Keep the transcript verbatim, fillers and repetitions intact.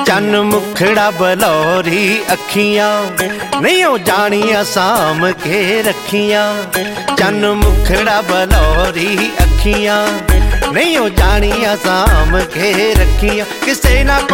चन मुखड़ा बलौरी अखियां नहीं ओ जानिया साम के रखियां। चन मुखड़ा बलौरी अखियां नहीं ओ जानिया साम के रखियां। किसे ना